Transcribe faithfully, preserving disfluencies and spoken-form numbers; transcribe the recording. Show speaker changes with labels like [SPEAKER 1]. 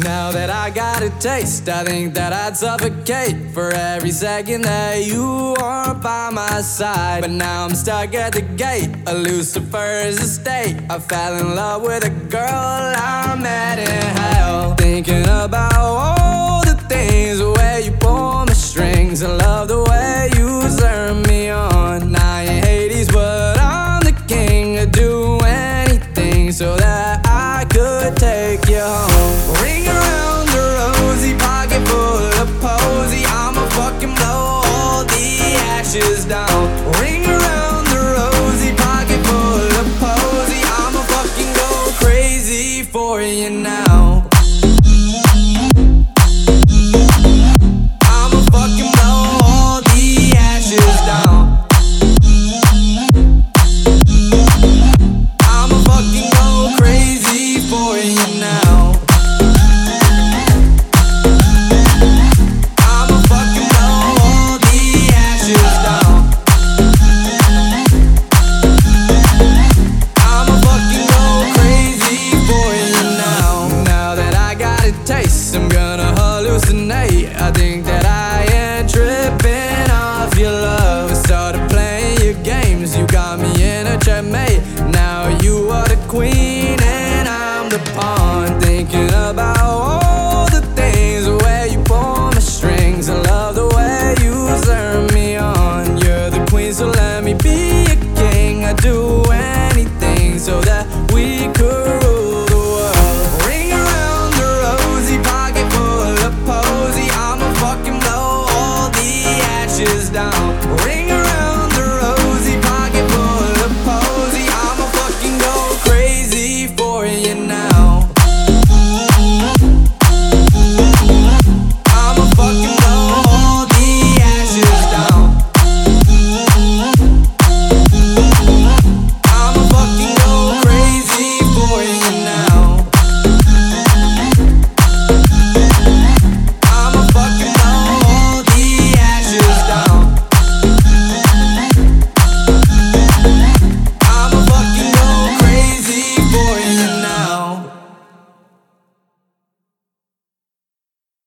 [SPEAKER 1] Now that I got a taste, I think that I'd suffocate for every second that you aren't by my side. But now I'm stuck at the gate, a Lucifer's estate. I fell in love with a girl I met in hell. Thinking about all the things, the way you pull my strings. I love the way you turn me on. Now you're Hades, but I'm the king. I'd do anything so that I could take you home. Ring around the rosy, pocket full of posy. I'ma fucking blow all the ashes down. Ring